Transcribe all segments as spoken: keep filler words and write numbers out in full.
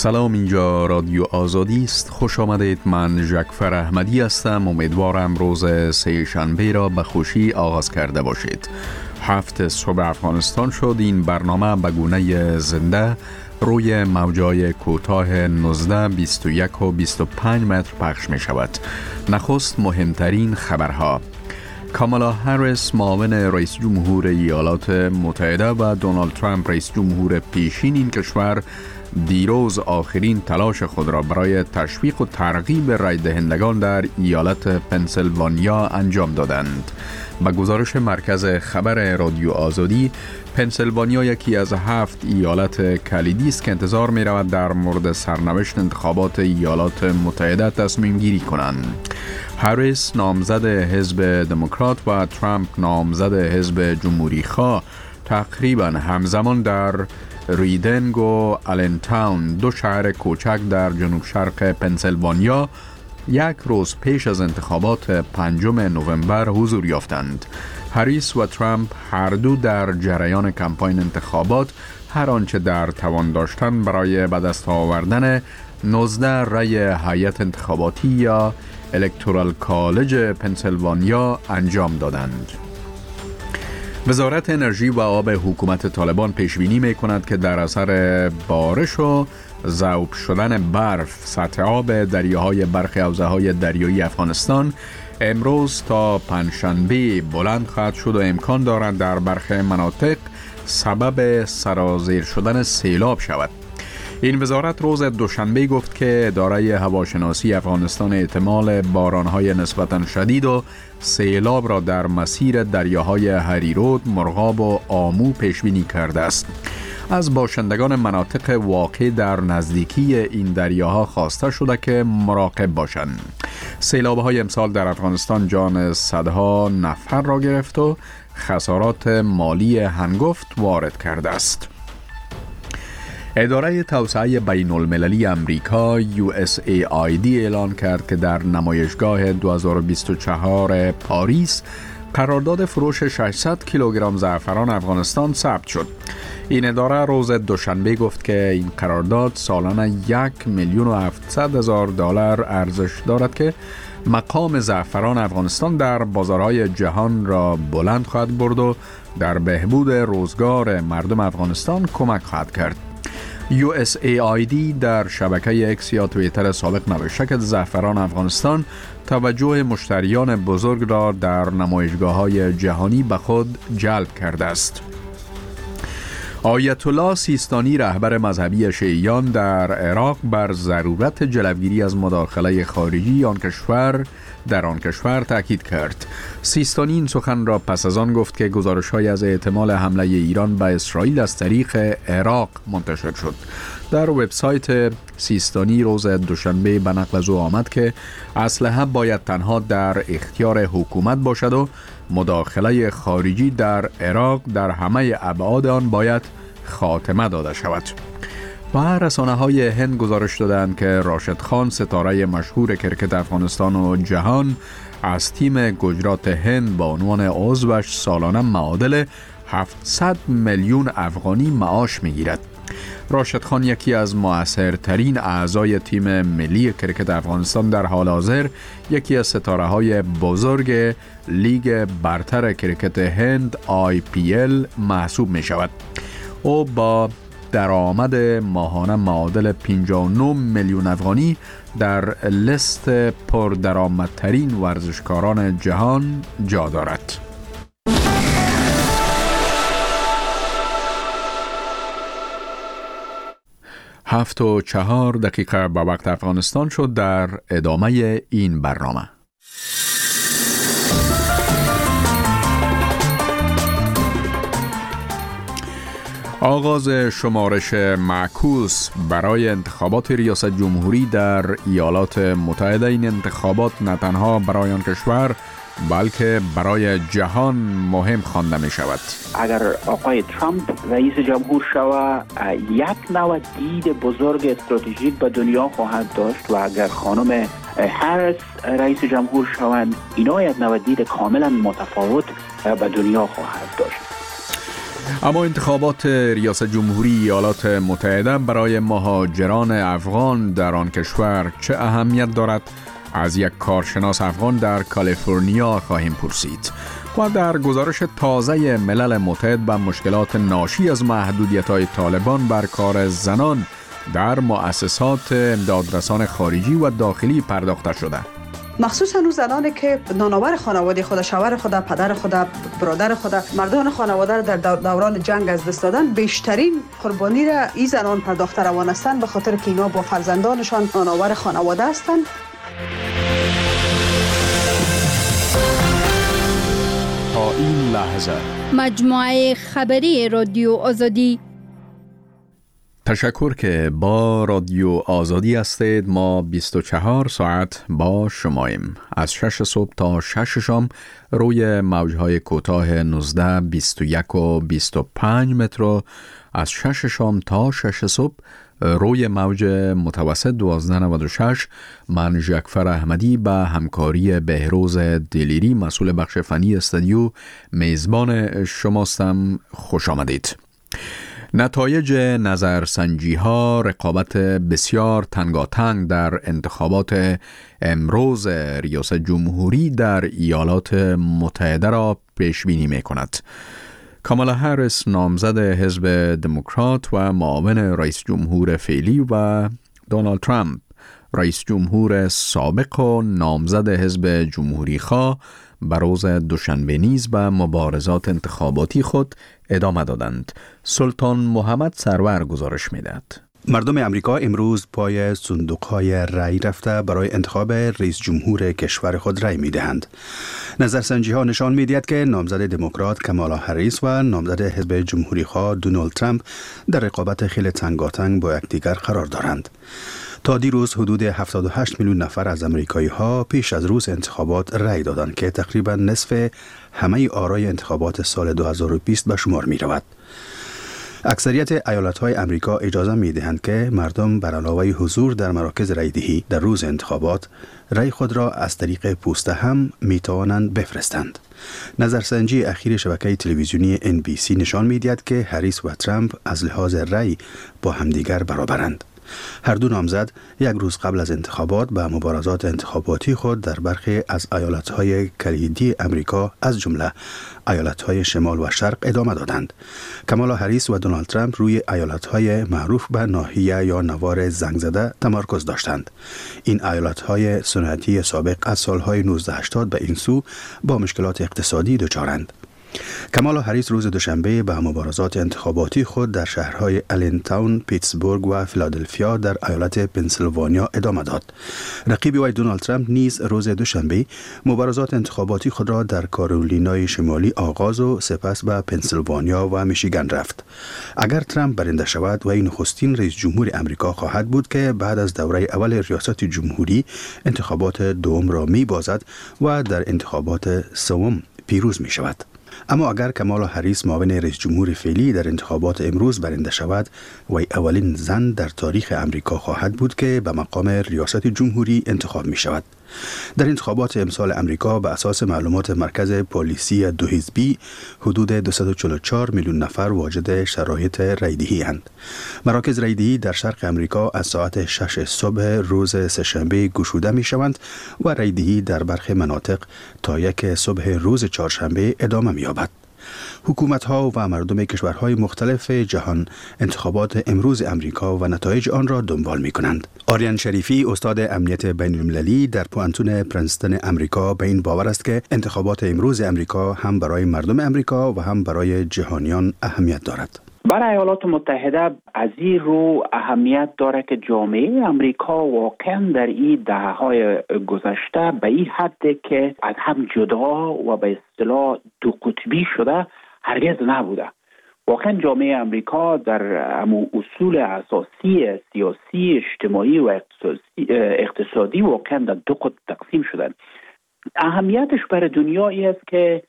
سلام، اینجا رادیو آزادی است. خوش آمدید. من جعفر احمدی هستم. امیدوارم روز سه شنبه را به خوشی آغاز کرده باشید. هفت صبح افغانستان شد. این برنامه به گونه زنده روی موجای کوتاه نوزده، بیست و یک و بیست و پنج متر پخش می شود. نخست مهمترین خبرها: کامالا هریس معاون رئیس جمهور ایالات متحده و دونالد ترامپ رئیس جمهور پیشین این کشور دیروز آخرین تلاش خود را برای تشویق و ترغیب رای دهندگان در ایالت پنسیلوانیا انجام دادند. با گزارش مرکز خبر رادیو آزادی، پنسیلوانیا یکی از هفت ایالت کلیدی است که انتظار می رود در مورد سرنوشت انتخابات ایالات متحده تصمیم گیری کنند. هریس نامزد حزب دموکرات و ترامپ نامزد حزب جمهوری خواه تقریبا همزمان در ریدینگ و آلنتاون، دو شهر کوچک در جنوب شرق پنسیلوانیا، یک روز پیش از انتخابات پنجم نوامبر حضور یافتند. هریس و ترامپ هر دو در جریان کمپاین انتخابات هر آنچه در توان داشتن برای به دست آوردن نوزده رأی هیئت انتخاباتی یا الکتورال کالج پنسیلوانیا انجام دادند. وزارت انرژی و آب حکومت طالبان پیش بینی می کند که در اثر بارش و ذوب شدن برف، سطح آب دریاهای برخی حوزه‌های دریایی افغانستان امروز تا پنجشنبه بلند خواهد شد و امکان دارد در برخی مناطق سبب سرازیر شدن سیلاب شود. این وزارت روز دوشنبه گفت که اداره هواشناسی افغانستان احتمال بارانهای نسبتاً شدید و سیلاب را در مسیر دریاهای هریرود، مرغاب و آمو پیش بینی کرده است. از باشندگان مناطق واقع در نزدیکی این دریاها خواسته شده که مراقب باشند. سیلاب‌های امسال در افغانستان جان صدها نفر را گرفت و خسارات مالی هنگفت وارد کرده است. اداره توسعه بین المللی امریکا یو اس ای آی دی اعلان کرد که در نمایشگاه دو هزار و بیست و چهار پاریس قرارداد فروش ششصد کیلوگرم زعفران افغانستان ثبت شد. این اداره روز دوشنبه گفت که این قرارداد سالانه یک میلیون و هفتصد هزار دلار ارزش دارد که مقام زعفران افغانستان در بازارهای جهان را بلند خواهد برد و در بهبود روزگار مردم افغانستان کمک خواهد کرد. یو اس ای آی دی در شبکه اکس یا توییتر سابق نوشته که زعفران افغانستان توجه مشتریان بزرگ را در نمایشگاه‌های جهانی به خود جلب کرده است. آیت الله سیستانی رهبر مذهبی شیعیان در عراق بر ضرورت جلوگیری از مداخله خارجی آن کشور در آن کشور تاکید کرد. سیستانی این سخن را پس از آن گفت که گزارش‌های از احتمال حمله ایران به اسرائیل از طریق عراق منتشر شد. در وبسایت سیستانی روز دوشنبه به نقل از او آمد که اسلحه باید تنها در اختیار حکومت باشد و مداخله خارجی در عراق در همه ابعاد آن باید خاتمه داده شود. و رسانه‌های هند گزارش دادند که راشد خان، ستاره مشهور کرکت افغانستان و جهان، از تیم گجرات هند با عنوان عضوش سالانه معادل هفتصد میلیون افغانی معاش می‌گیرد. راشد خان یکی از مؤثرترین اعضای تیم ملی کرکت افغانستان در حال حاضر یکی از ستاره‌های بزرگ لیگ برتر کرکت هند آی پی ال محسوب می شود. او با درآمد ماهانه معادل پنجاه و نه میلیون افغانی در لیست پردرآمدترین ورزشکاران جهان جا دارد. هفت و چهار دقیقه به وقت افغانستان شد. در ادامه این برنامه آغاز شمارش معکوس برای انتخابات ریاست جمهوری در ایالات متحده. این انتخابات نه تنها برای آن کشور بلکه برای جهان مهم خوانده می شود. اگر آقای ترامپ رئیس جمهور شود، یک نوع دید بزرگ استراتژیک به دنیا خواهد داشت و اگر خانم هریس رئیس جمهور شوند، اینا یک نوع دید کاملا متفاوت به دنیا خواهد داشت. اما انتخابات ریاست جمهوری ایالات متحده برای مهاجران افغان در آن کشور چه اهمیت دارد؟ از یک کارشناس افغان در کالیفرنیا خواهیم پرسید. و در گزارش تازه ملل متحد به مشکلات ناشی از محدودیت‌های طالبان بر کار زنان در مؤسسات امدادرسان خارجی و داخلی پرداخته شده. مخصوصا اون زنانی که نانآور خانواده خود، شوهر خود، پدر خود، برادر خود، مردان خانواده را در دوران جنگ از دست دادن، بیشترین قربانی را این زنان پرداخته روان هستند، به خاطر که اینا با فرزندانشان نانآور خانواده هستند. تا این لحظه مجموعه خبری رادیو آزادی. تشکر که با رادیو آزادی هستید. ما بیست و چهار ساعت با شماییم، از شش صبح تا شش شام روی موجهای کوتاه نوزده، بیست و یک و بیست و پنج متر، از شش شام تا شش صبح روی موج متوسط دوازده و نود و شش. من ژکفر احمدی به همکاری بهروز دلیری مسئول بخش فنی استودیو میزبان شماستم. خوش آمدید. نتایج نظرسنجی ها رقابت بسیار تنگاتنگ در انتخابات امروز ریاست جمهوری در ایالات متحده را پیش بینی می کند. کامالا هریس نامزد حزب دموکرات و معاون رئیس جمهور فعلی و دونالد ترامپ رئیس جمهور سابق و نامزد حزب جمهوری خواه بر روز دوشنبه نیز به مبارزات انتخاباتی خود ادامه دادند. سلطان محمد سرور گزارش می‌دهد. مردم امریکا امروز پای صندوق‌های رأی رفته برای انتخاب رئیس جمهور کشور خود رأی می‌دهند. نظرسنجی‌ها نشان می‌دهد که نامزد دموکرات کامالا هریس و نامزد حزب جمهوری‌خواه دونالد ترامپ در رقابت خیلی تنگاتنگ با یکدیگر قرار دارند. تا دیروز حدود هفتاد و هشت میلیون نفر از امریکایی‌ها پیش از روز انتخابات رأی دادند که تقریباً نصف همه آرای انتخابات سال دو هزار و بیست به شمار می‌رود. اکثریت ایالت‌های امریکا اجازه می‌دهند که مردم بر علاوه حضور در مراکز رأی‌دهی در روز انتخابات رأی خود را از طریق پوسته هم می‌توانند بفرستند. نظرسنجی اخیر شبکه تلویزیونی ان بی سی نشان می‌دهد که هریس و ترامپ از لحاظ رأی با همدیگر برابرند. هر دو نامزد یک روز قبل از انتخابات به مبارزات انتخاباتی خود در برخی از ایالت‌های کلیدی امریکا از جمله ایالت‌های شمال و شرق ادامه دادند. کامالا هریس و دونالد ترامپ روی ایالت‌های معروف به ناحیه یا نوار زنگ زده تمرکز داشتند. این ایالت‌های صنعتی سابق از سال‌های نوزده هشتاد به این سو با مشکلات اقتصادی دچارند. کامالا هریس روز دوشنبه به مبارزات انتخاباتی خود در شهرهای الینتاون، پیتسبورگ و فیلادلفیا در ایالت پنسیلوانیا ادامه داد. رقیب وی دونالد ترامپ نیز روز دوشنبه مبارزات انتخاباتی خود را در کارولینای شمالی آغاز و سپس به پنسیلوانیا و میشیگان رفت. اگر ترامپ برنده شود، وی نخستین رئیس جمهور امریکا خواهد بود که بعد از دوره اول ریاست جمهوری انتخابات دوم را می‌بازد و در انتخابات سوم پیروز می شود. اما اگر کامالا هریس معاون رئیس جمهور فعلی در انتخابات امروز برنده شود، وی اولین زن در تاریخ امریکا خواهد بود که به مقام ریاست جمهوری انتخاب می شود. در انتخابات امسال امریکا به اساس معلومات مرکز پلیسی دو حزبی حدود دویست و چهل و چهار میلیون نفر واجد شرایط رأی‌دهی اند. مراکز رأی‌دهی در شرق امریکا از ساعت شش صبح روز سه‌شنبه گشوده می شوند و رأی‌دهی در برخی مناطق تا یک صبح روز چهارشنبه ادامه می یابد. حکومت‌ها و مردم کشورهای مختلف جهان انتخابات امروز امریکا و نتایج آن را دنبال می‌کنند. آریان شریفی استاد امنیت بین‌المللی در پوانتون پرنستون امریکا به این باور است که انتخابات امروز امریکا هم برای مردم امریکا و هم برای جهانیان اهمیت دارد. برای ایالات متحده از این رو اهمیت داره که جامعه امریکا واقعا در این دهه‌های گذشته به این حد که از هم جدا و به اصطلاح دو قطبی شده هرگز نبوده. واقعا جامعه امریکا در اصول اساسی سیاسی، اجتماعی و اقتصادی واقعا در دو قطب تقسیم شدن. اهمیتش برای دنیا این است که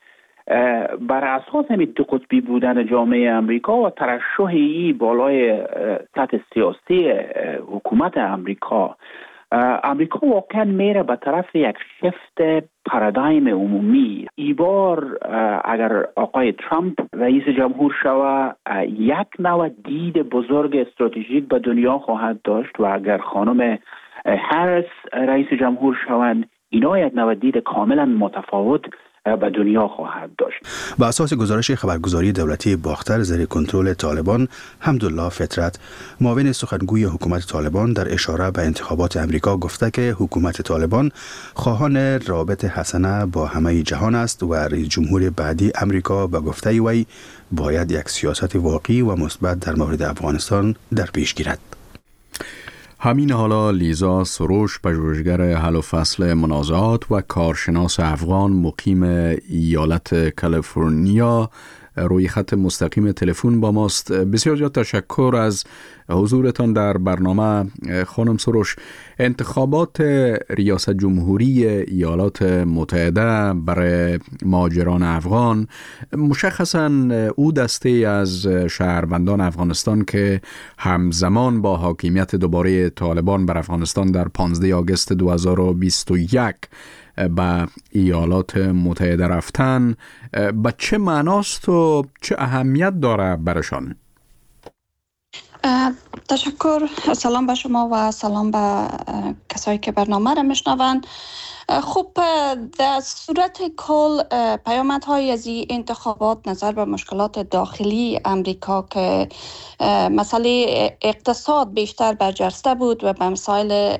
بر اساس همین دو قطبی بودن جامعه امریکا و ترشح ای بالای سطح سیاسی حکومت امریکا امریکا واقعا میره به طرف یک شفت پارادایم عمومی. ای بار اگر آقای ترامپ رئیس جمهور شوه، یک نوع دید بزرگ استراتژیک به دنیا خواهد داشت و اگر خانم هریس رئیس جمهور شوند، اینا یک نوع دید کاملا متفاوت به دنیا خواهد داشت. با اساس گزارش خبرگزاری دولتی باختر زیر کنترل طالبان، حمدالله فطرت، معاون سخنگوی حکومت طالبان، در اشاره به انتخابات امریکا گفته که حکومت طالبان خواهان رابط حسنه با همه جهان است و رئیس جمهور بعدی امریکا به گفته وی باید یک سیاست واقعی و مثبت در مورد افغانستان در پیش گیرد. همین حالا لیزا سروش، پژوهشگر حل و فصل منازعات و کارشناس افغان مقیم ایالت کالیفرنیا، روی خط مستقیم تلفن با ماست. بسیار زیاد تشکر از حضورتان در برنامه. خانم سروش، انتخابات ریاست جمهوری ایالات متحده برای مهاجران افغان، مشخصاً او دسته از شهروندان افغانستان که همزمان با حاکمیت دوباره طالبان بر افغانستان در پانزده آگوست دو هزار و بیست و یک به ایالات متحده رفتن، به چه معناست و چه اهمیت داره برشان؟ تشکر. سلام به شما و سلام به کسایی که برنامه را میشنوند. خب در صورت کل پیامدهای از این انتخابات نظر به مشکلات داخلی امریکا که مسئله اقتصاد بیشتر برجسته بود و به مسائل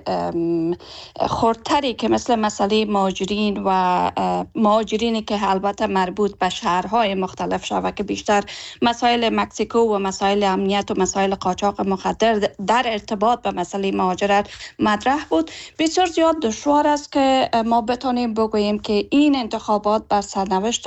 خردتری که مثل مسئله مهاجرین و مهاجرینی که البته مربوط به شهرهای مختلف شود که بیشتر مسائل مکزیکو و مسائل امنیت و مسائل قاچاق مخدر در ارتباط به مسئله مهاجرت مطرح بود، بسیار زیاد دشوار است که ما بتونیم بگوییم که این انتخابات بر سرنوشت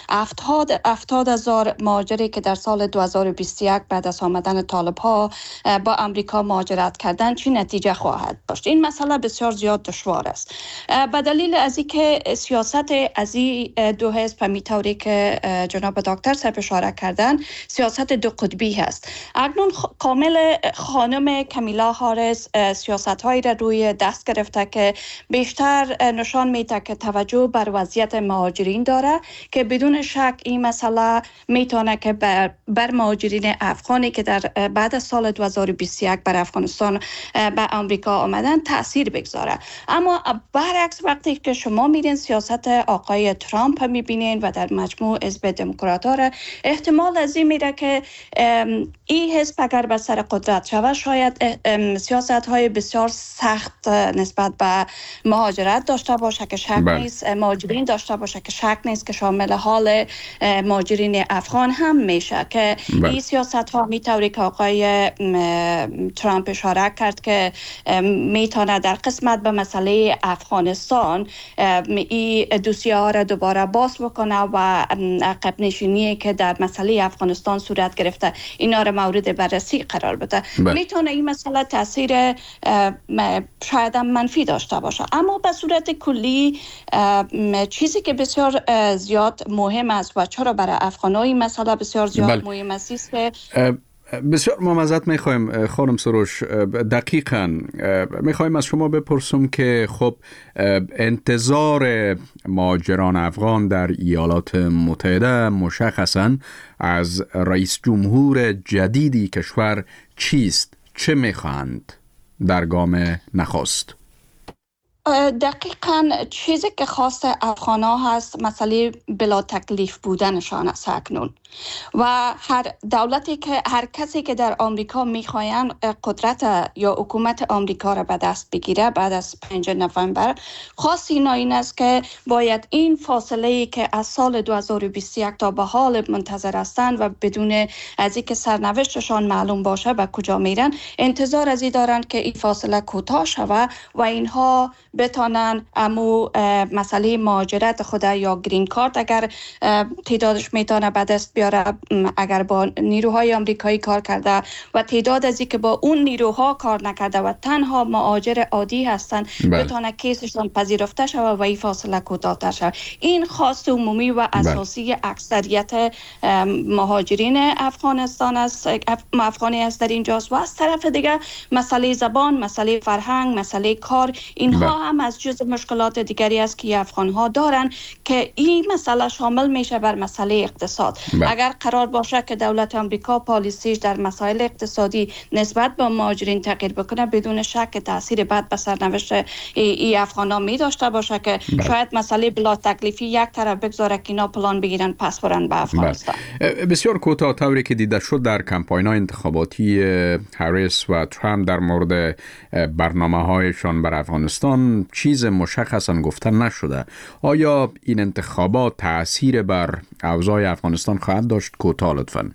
هفتاد هزار مهاجری که در سال دو هزار و بیست و یک بعد از آمدن طالب ها با امریکا مهاجرت کردن چی نتیجه خواهد داشت. این مسئله بسیار زیاد دشوار است به دلیل از اینکه سیاست از این دو حزب میطوری که جناب دکتر صاحب اشاره کردن سیاست دو قطبی هست. اکنون کامل خانم کامیلا هاریس سیاست هایی را روی دست گرفته که بیشتر نشان میده که توجه بر وضعیت مهاجرین داره که بدون شک این مسئله میتونه که بر, بر مهاجرین افغانی که در بعد از سال دو هزار و بیست و یک بر افغانستان به آمریکا آمدن تاثیر بگذاره. اما برعکس وقتی که شما میرین سیاست آقای ترامپ میبینین و در مجموع حزب دموکرات‌ها را، احتمال از این میره که این حزب اگر به سر قدرت شود شاید سیاست های بسیار سخت نسبت به مهاجرت داشته باشه که شک بله. نیست، مهاجرین داشته باشه که شک نیست که شامل حال مهاجرین افغان هم میشه که بله. این سیاست ها میطوری که آقای ترامپ اشاره کرد که میتونه در قسمت به مسئله افغانستان این دوسیه ها را دوباره باز بکنه و عقب نشینی که در مسئله افغانستان صورت گرفته اینا را مورد بررسی قرار بده. بله. میتونه این مسئله تاثیر شاید منفی داشته باشه. اما به صورت کلی چیزی که بسیار زیاد مهم است و چرا برای افغان‌ها این مسئله بسیار زیاد بل. مهم است که بسیار ما ازت میخوایم خانم سروش، دقیقاً میخوایم از شما بپرسم که خب انتظار مهاجران افغان در ایالات متحده مشخصاً از رئیس جمهور جدیدی کشور چیست؟ چه میخواهند در گام نخست؟ دقیقاً چیزی که خاص افغان‌ها هست مسئله بلا تکلیف بودنشان است اکنون و هر دولتی که هر کسی که در آمریکا میخواین قدرت یا حکومت آمریکا را به دست بگیره بعد از پنجم نوامبر، خاص اینا این است که باید این فاصله که از سال دو هزار و بیست و یک تا به حال منتظر هستند و بدون از اینکه سرنوشتشان معلوم باشه به کجا میرن، انتظار از این دارند که این فاصله کوتاه شود و اینها بتانن امو مسئله مهاجرت خود یا گرین کارت اگر تعدادش میتونه به دست بیاره، اگر با نیروهای آمریکایی کار کرده و تعداد ازی که با اون نیروها کار نکرده و تنها مهاجر عادی هستن بتونه کیسشون پذیرفته شود و این فاصله کوتاه‌تر شود. این خواست عمومی و اساسی اکثریت مهاجرین افغانستان است، افغانی است در اینجاست. و از طرف دیگه مسئله زبان، مسئله فرهنگ، مسئله کار، اینها با. هم از جزء مشکلات دیگری است که افغان‌ها دارن که این مسئله شامل میشه بر مسئله اقتصاد. با. اگر قرار باشه که دولت آمریکا پالیسیش در مسائل اقتصادی نسبت به مهاجرین تغییر بکنه، بدون شک تاثیر بد به سرنوشت ای افغان‌ها می داشته باشه که با. شاید مسئله بلا تکلیفی یک طرف بگذاره که اینا پلان بگیرن پس برن به افغانستان. بسیار کوتاه، طوری که دیده شد در کمپاین‌های انتخاباتی هریس و ترامپ در مورد برنامه‌هایشان بر افغانستان چیز مشخصاً گفته نشده. آیا این انتخابات تأثیر بر اوضاع افغانستان خواهد داشت؟ کوتاه لطفاً.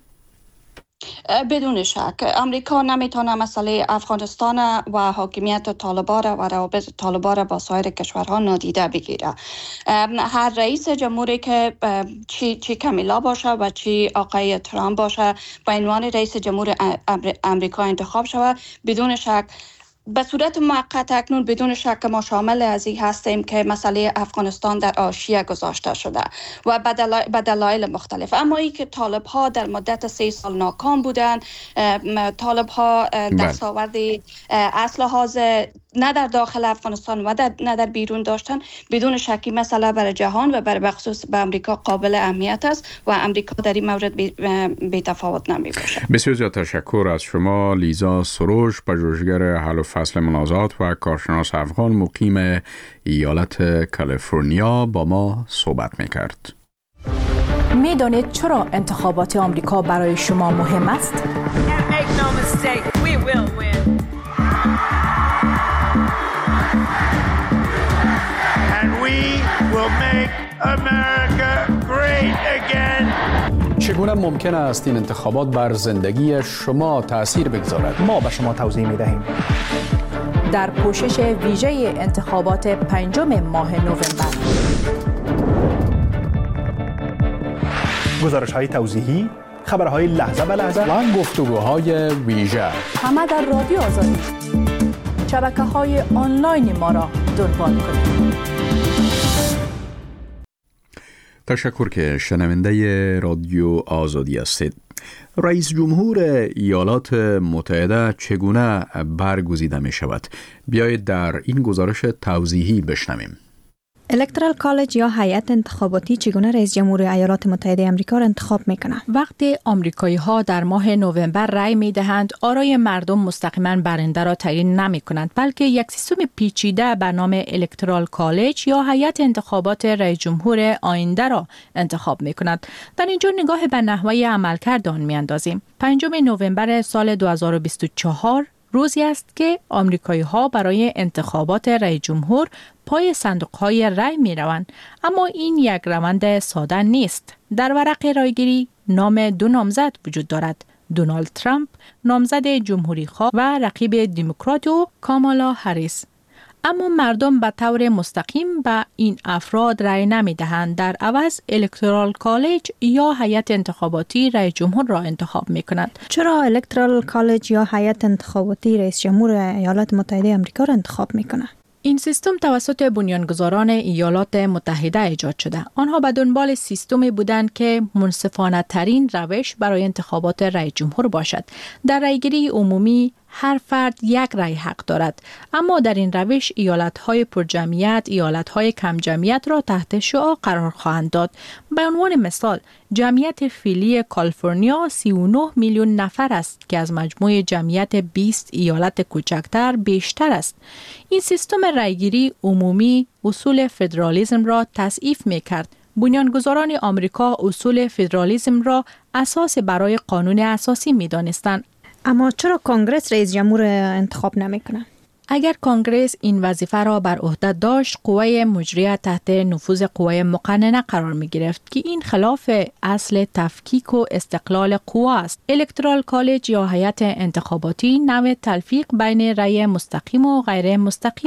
بدون شک امریکا نمیتونه مسئله افغانستان و حاکمیت طالبان و روابط طالبان با سایر کشورها نادیده بگیره. هر رئیس جمهوری که چی چی کمیلا باشه و چی آقای ترامپ باشه به عنوان رئیس جمهور امریکا انتخاب شود، بدون شک به صورت موقت اکنون بدون شک ما شامل از این هستیم که مسئله افغانستان در حاشیه گذاشته شده و به دلایل مختلف. اما ای که طالب ها در مدت سه سال ناکام بودن، طالب ها دستاورد اسلحه نه در داخل افغانستان و در نه در بیرون داشتن، بدون شکی مسئله برای جهان و برای بخصوص به امریکا قابل اهمیت است و امریکا در این مورد بی, بی تفاوت نمی باشه. بسیار زیاد تشکر از شما لیزا سروش، پژوهشگر حل و فصل منازعات و کارشناس افغان مقیم ایالت کالیفرنیا با ما صحبت می‌کرد. می‌دانید چرا انتخابات آمریکا برای شما مهم است؟ چگونه ممکن است این انتخابات بر زندگی شما تأثیر بگذارد؟ ما به شما توضیح می‌دهیم. در پوشش ویژه انتخابات پنجم ماه نوامبر، گزارش‌های توضیحی، خبرهای لحظه به لحظه و گفتگوهای ویژه، همه در رادیو آزادی. شبکه‌های آنلاین ما را دنبال کنید. تشکر که شنونده رادیو آزادی هستید. رئیس جمهور ایالات متحده چگونه برگزیده می شود؟ بیایید در این گزارش توضیحی بشنویم. الکترال کالج یا هیئت انتخاباتی چگونه رئیس جمهور ایالات متحده آمریکا را انتخاب میکنه؟ وقتی آمریکایی ها در ماه نوامبر رأی می دهند، آرای مردم مستقیما برنده را تعیین نمی کنند، بلکه یک سیستم پیچیده به نام الکترال کالج یا هیئت انتخابات رئیس جمهور آینده را انتخاب می کند. در اینجا نگاه به نحوه عملکرد آن می اندازیم. پنجم نوامبر سال دو هزار و بیست و چهار روزی است که آمریکایی ها برای انتخابات رئیس جمهور پای صندوق های رای می روند. اما این یک روند ساده نیست. در ورق رایگیری نام دو نامزد وجود دارد: دونالد ترامپ، نامزد جمهوری خواه و رقیب دموکرات و کامالا هریس. اما مردم به طور مستقیم به این افراد رای نمی دهند. در عوض الکترال کالج یا هیئت انتخاباتی رئیس جمهور را انتخاب می کند. چرا الکترال کالج یا هیئت انتخاباتی رئیس جمهور ایالات متحده آمریکا را انتخاب می کند؟ این سیستم توسط بنیانگذاران ایالات متحده ایجاد شده. آنها به دنبال سیستمی بودند که منصفانه ترین روش برای انتخابات رئیس جمهور باشد. در رایگیری عمومی هر فرد یک رای حق دارد، اما در این روش ایالت‌های پرجمعیت ایالت‌های کم جمعیت را تحت شعاع قرار خواهند داد. به عنوان مثال، جمعیت فعلی کالیفرنیا سی و نه میلیون نفر است که از مجموع جمعیت بیست ایالت کوچکتر بیشتر است. این سیستم رایگیری عمومی اصول فدرالیسم را تضعیف می‌کرد. بنیانگذاران آمریکا اصول فدرالیسم را اساس برای قانون اساسی می‌دانستند. اما چرا کنگره رئیس جمهور انتخاب نمیکنه؟ اگر کنگره این وظیفه را بر عهده داشت، قوه مجریه تحت نفوذ قوه مقننه قرار می گرفت که این خلاف اصل تفکیک و استقلال قوه است. الکترال کالج یا هیئت انتخاباتی نوع تلفیق بین رأی مستقیم و غیر مستقیم است.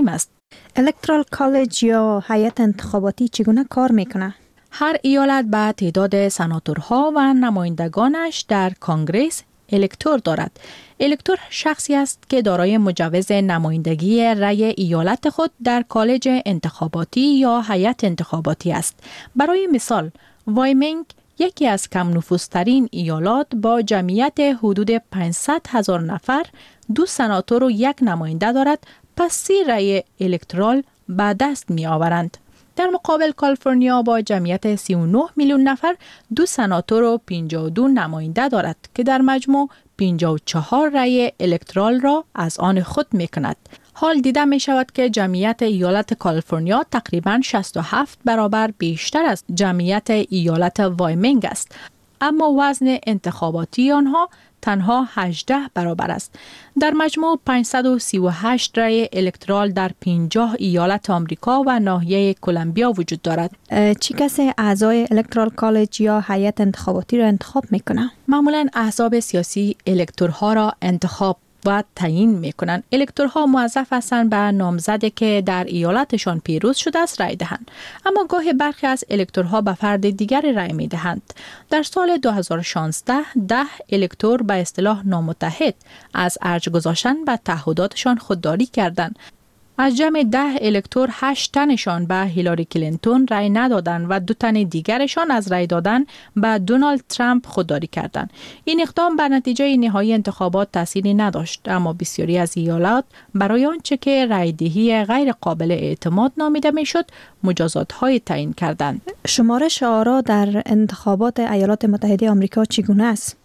الکترال کالج یا هیئت انتخاباتی چگونه کار میکنه؟ هر ایالت به تعداد سناتورها و نمایندگانش در کانگرس الکتور دارد. الکتور شخصی است که دارای مجوز نمایندگی رأی ایالت خود در کالج انتخاباتی یا هیئت انتخاباتی است. برای مثال، وایمینگ یکی از کم نفوذترین ایالات با جمعیت حدود پانصد هزار نفر دو سناتور و یک نماینده دارد، پس سی رأی الکترال به دست می آورند. در مقابل کالیفرنیا با جمعیت سی و نه میلیون نفر دو سناتور و پنجاه و دو نماینده دارد که در مجموع پنجاه و چهار رأی الکترال را از آن خود می کند. حال دیده می شود که جمعیت ایالت کالیفرنیا تقریباً شصت و هفت برابر بیشتر از جمعیت ایالت وایمینگ است، اما وزن انتخاباتی آنها تنها هجده برابر است. در مجموع پانصد و سی و هشت رأی الکترال در پنجاه ایالت آمریکا و ناحیه کلمبیا وجود دارد. چی کسی اعضای الکترال کالج یا هیئت انتخاباتی را انتخاب میکنه؟ معمولاً احزاب سیاسی الکتورها را انتخاب و تعیین میکنند. الکتورها موظف هستند به نامزدی که در ایالتشان پیروز شده است رأی دهند، اما گاهی برخی از الکتورها به فرد دیگری رأی میدهند. در سال دو هزار و شانزده ده الکتور به اصطلاح نامتحد از ارج گذاشتن به تعهداتشان خودداری کردند. از جمع ده الکتور هشت تنشان به هیلاری کلینتون رأی ندادند و دو تن دیگرشان از رأی دادن به دونالد ترامپ خودداری کردند. این اقدام بر نتیجه نهایی انتخابات تأثیری نداشت، اما بسیاری از ایالات برای آنچه که رأیدهی غیر قابل اعتماد نامیده میشد مجازات‌های تعیین کردند. شمارش آرا در انتخابات ایالات متحده آمریکا چگونه است؟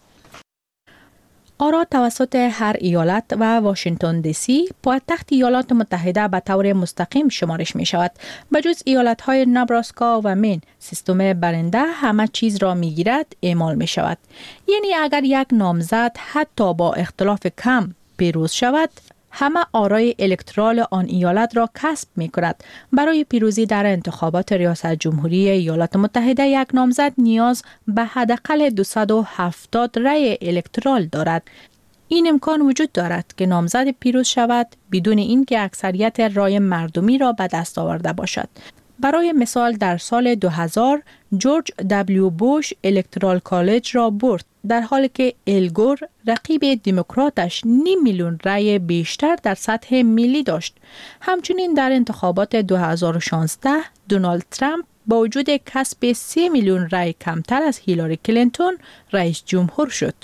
آرا توسط هر ایالت و واشنگتن دی سی پایتخت ایالات متحده به طور مستقیم شمارش می شود. بجز ایالت های نبراسکا و مین، سیستم برنده همه چیز را می گیرد اعمال می شود. یعنی اگر یک نامزد حتی با اختلاف کم پیروز شود، همه آرای الکترال آن ایالت را کسب می کند. برای پیروزی در انتخابات ریاست جمهوری ایالات متحده یک نامزد نیاز به حداقل دویست و هفتاد رأی الکترال دارد. این امکان وجود دارد که نامزد پیروز شود بدون اینکه اکثریت رأی مردمی را به دست آورده باشد. برای مثال در سال دو هزار جورج دبلیو بوش الکترال کالج را برد، در حالی که الگور رقیب دموکراتش نیم میلیون رأی بیشتر در سطح ملی داشت. همچنین در انتخابات دو هزار و شانزده دونالد ترامپ با وجود کسب سه میلیون رأی کمتر از هیلاری کلینتون رئیس جمهور شد.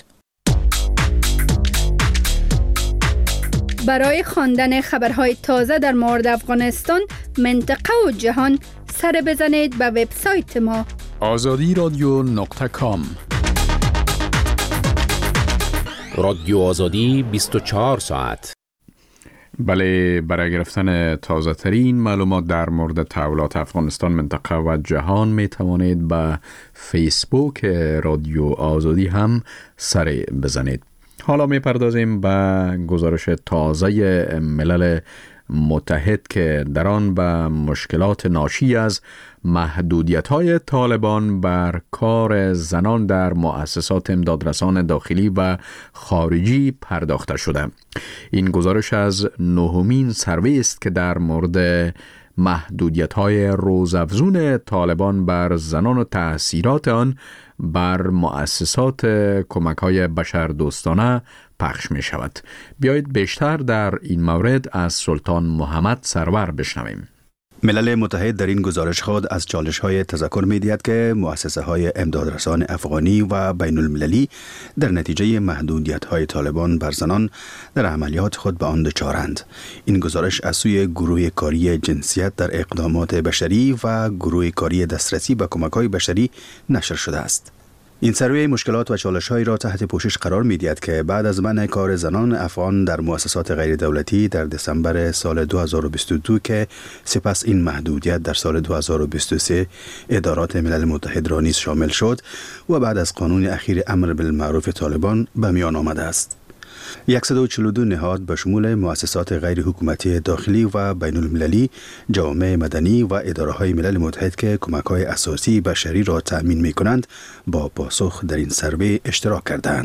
برای خواندن خبرهای تازه در مورد افغانستان، منطقه و جهان سر بزنید به وبسایت ما آزادی رادیو نقطه کام. رادیو آزادی بیست و چهار ساعت. بله، برای گرفتن تازه ترین معلومات در مورد تحولات افغانستان، منطقه و جهان می توانید به فیسبوک رادیو آزادی هم سر بزنید. حالا می پردازیم به گزارش تازه ملل متحد که در آن به مشکلات ناشی از محدودیت‌های طالبان بر کار زنان در مؤسسات امدادرسان داخلی و خارجی پرداخته شده. این گزارش از نهمین سروی است که در مورد محدودیت‌های روزافزون طالبان بر زنان و تأثیرات آن بر مؤسسات کمک‌های بشردوستانه پخش می شود. بیایید بیشتر در این مورد از سلطان محمد سرور بشنویم. ملل متحد در این گزارش خود از چالش‌های تذکر می‌دهد که مؤسسه‌های امدادرسان افغانی و بین المللی در نتیجه محدودیت‌های طالبان بر زنان در عملیات خود به آن دچارند. این گزارش از سوی گروه کاری جنسیت در اقدامات بشری و گروه کاری دسترسی به کمک‌های بشری نشر شده است. این سروی مشکلات و چالش‌هایی را تحت پوشش قرار می‌دهد که بعد از منع کار زنان افغان در مؤسسات غیر دولتی در دسامبر سال دو هزار و بیست و دو که سپس این محدودیت در سال دو هزار و بیست و سه ادارات ملل متحد را نیز شامل شد و بعد از قانون اخیر امر بالمعروف طالبان به میان آمده است. صد و چهل و دو نهاد به شمول مؤسسات غیر حکومتی داخلی و بین المللی، جامعه مدنی و اداره‌های ملل متحد که کمک‌های اساسی بشری را تأمین می‌کنند با پاسخ در این سروی اشتراک کردند.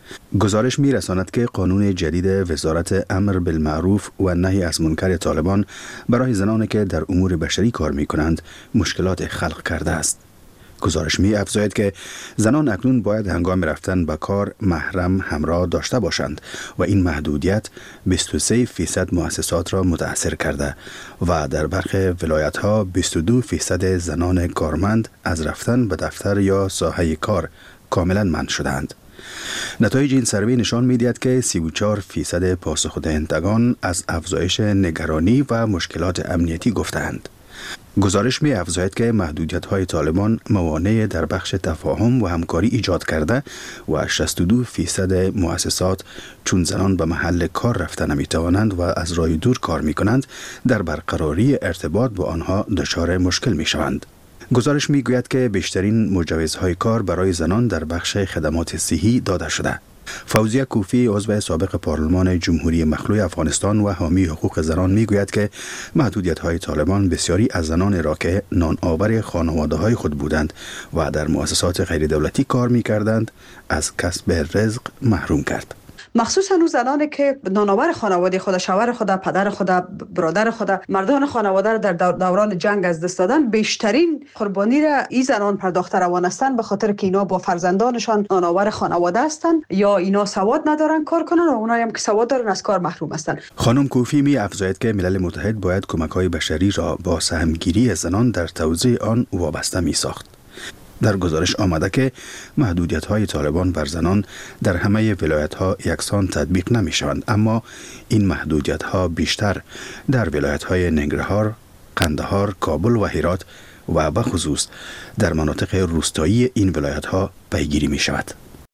گزارش می رساند که قانون جدید وزارت امر بالمعروف و نهی از منکر طالبان برای زنانی که در امور بشری کار می کنند مشکلات خلق کرده است. گزارش می افزاید که زنان اکنون باید هنگام رفتن به کار محرم همراه داشته باشند و این محدودیت بیست و سه فیصد مؤسسات را متاثر کرده و در برخی ولایت ها بیست و دو فیصد زنان کارمند از رفتن به دفتر یا ساحه کار کاملا منع شدند. نتایج این سروی نشان می‌دهد که سی و چهار فیصد پاسخ دهندگان از افزایش نگرانی و مشکلات امنیتی گفتند. گزارش می افزاید که محدودیت‌های طالبان موانع در بخش تفاهم و همکاری ایجاد کرده و شصت و دو فیصد مؤسسات چون زنان به محل کار رفته نمی‌توانند و از راه دور کار می‌کنند در برقراری ارتباط با آنها دچار مشکل می‌شوند. گزارش می‌گوید که بیشترین مجوزهای کار برای زنان در بخش خدمات صحی داده شده. فوزیه کوفی عضو سابق پارلمان جمهوری مخلوع افغانستان و حامی حقوق زنان میگوید که محدودیت‌های طالبان بسیاری از زنان را که نان آور خانواده‌های خود بودند و در مؤسسات غیر دولتی کار می‌کردند از کسب رزق محروم کرد. مخصوصا اون زنانی که نانآور خانواده خود، شوهر خود، پدر خود، برادر خود، مردان خانواده را در دوران جنگ از دست دادن، بیشترین قربانی را این زنان پرداخته روانستند، به خاطر که اینا با فرزندانشان نانآور خانواده هستند یا اینا سواد ندارن کار کنن و اونایی هم که سواد دارن از کار محروم هستند. خانم کوفی می افزاید که ملل متحد باید کمک‌های بشری را با سهمگیری زنان در توزیع آن وابسته می ساخت. در گزارش آمده که محدودیت‌های طالبان بر زنان در همه ولایت‌ها یکسان تطبیق نمی‌شوند، اما این محدودیت‌ها بیشتر در ولایت‌های ننگرهار، قندهار، کابل و هرات و به خصوص در مناطق روستایی این ولایت‌ها پیگیری می‌شود.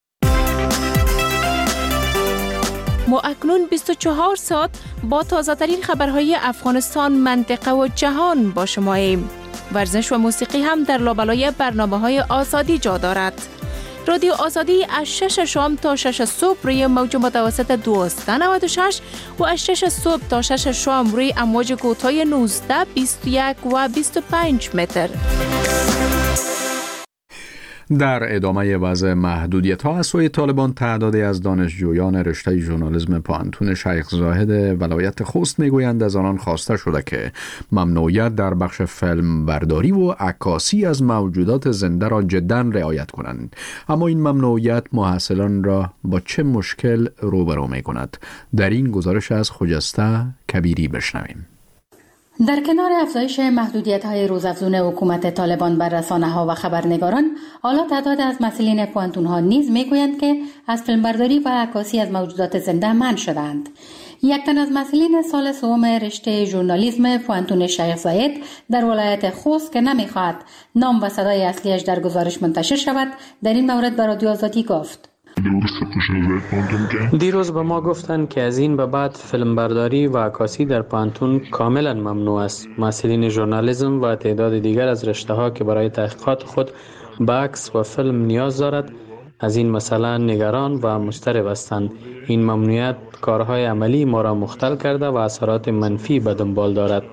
ما اکنون بیست و چهار ساعت با تازه‌ترین خبرهای افغانستان، منطقه و جهان با شماییم. ورزش و موسیقی هم در لابلای برنامه‌های آزادی جا دارد. رادیو آزادی از شش شام تا شش صبح روی موج متوسط دویست و نود و شش و از شش صبح تا شش شام روی امواج کوتاه نوزده، بیست و یک و بیست و پنج متر. در ادامه وضع محدودیت‌ها از سوی طالبان، تعدادی از دانشجویان رشته ژورنالیسم پانتون شیخ زاهد ولایت خوست میگویند از آنان خواسته شده که ممنوعیت در بخش فیلم برداری و عکاسی از موجودات زنده را جداً رعایت کنند. اما این ممنوعیت محصلان را با چه مشکل روبرو می‌کند؟ در این گزارش از خجسته کبیری بشنویم. در کنار افزایش محدودیت‌های روزافزون حکومت طالبان بر رسانه‌ها و خبرنگاران، حالا تعداد از مسئولین پوانتون‌ها نیز می‌گویند که از فیلمبرداری و عکاسی از موجودات زنده منع شدند. یک تن از مسئولین سال سوم رشته ژورنالیسم پوانتون شیخ زاید در ولایت خوست که نمی‌خواهد نام و صدای اصلیش در گزارش منتشر شود، در این مورد به رادیو آزادی گفت: دیروز به ما گفتند که از این به بعد فیلمبرداری و عکاسی در پانتون کاملا ممنوع است. مسئولین ژورنالیسم و تعداد دیگر از رشته‌ها که برای تحقیقات خود به عکس و فیلم نیاز دارد از این مسئله نگران و مضطرب هستند. این ممنوعیت کارهای عملی ما را مختل کرده و اثرات منفی به دنبال دارد.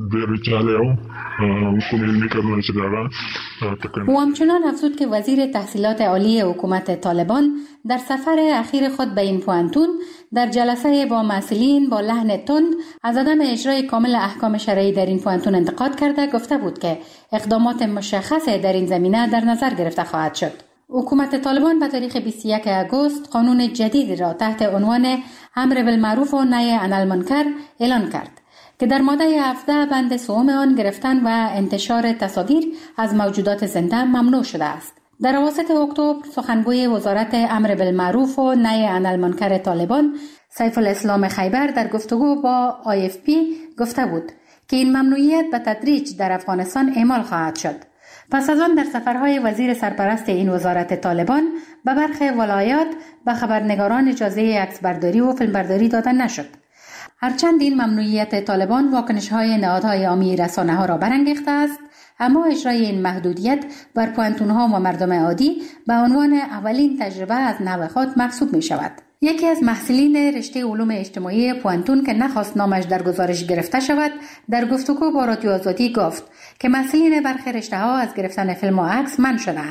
او همچنان افزود که وزیر تحصیلات عالی حکومت طالبان در سفر اخیر خود به این پوانتون در جلسه با مسئولین با لحن تند از عدم اجرای کامل احکام شرعی در این پوانتون انتقاد کرده گفته بود که اقدامات مشخص در این زمینه در نظر گرفته خواهد شد. حکومت طالبان به تاریخ بیست و یک آگوست قانون جدیدی را تحت عنوان امر بالمعروف و نهی عن المنکر اعلان کرد که در ماده هفده بند سوم آن گرفتن و انتشار تصاویر از موجودات زنده ممنوع شده است. در اواسط اکتبر سخنگوی وزارت امر بالمعروف و نهی عن المنکر طالبان سیف الاسلام خیبر در گفتگو با آی اف پی گفته بود که این ممنوعیت به تدریج در افغانستان اعمال خواهد شد. پس از آن در سفرهای وزیر سرپرست این وزارت طالبان به برخی ولایات به خبرنگاران اجازه عکسبرداری و فیلمبرداری داده نشد. هرچند این ممنوعیت طالبان واکنش‌های نهادهای عامی رسانه‌ها را برانگیخته است، اما اجرای این محدودیت بر پوانتون‌ها و مردم عادی به عنوان اولین تجربه از نوع خود محسوب می‌شود. یکی از محصلین رشته علوم اجتماعی پوانتون که نخواست نامش در گزارش گرفته شود، در گفتگو با رادیو آزادی گفت که محصلین برخی رشته‌ها از گرفتن فیلم و عکس منع شدند.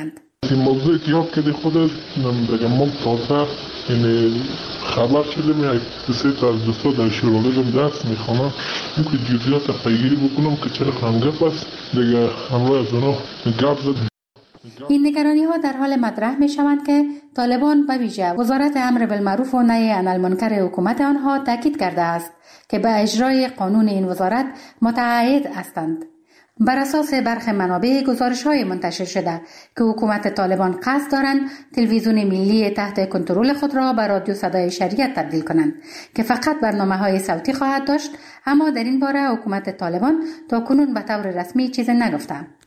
این موضوع که یاد کردی خودت بگم ما تازه این خبر شدیم یک سه تا از دوستا در ژورنالیسم درس میخوانم اینکه جزئیات پیگیری بکنم که چرا خنگپ است دیگه همراه از اونا گپ زد. این نگرانی ها در حال مطرح می شوند که طالبان به ویژه وزارت امر بالمعروف و نهی عن المنکر حکومت آنها تاکید کرده است که به اجرای قانون این وزارت متعهد هستند. بر اساس برخی منابع گزارش های منتشر شده که حکومت طالبان قصد دارند تلویزیون ملی تحت کنترل خود را به رادیو صدای شریعت تبدیل کنند که فقط برنامه های صوتی خواهد داشت، اما در این باره حکومت طالبان تا کنون به طور رسمی چیزی نگفته.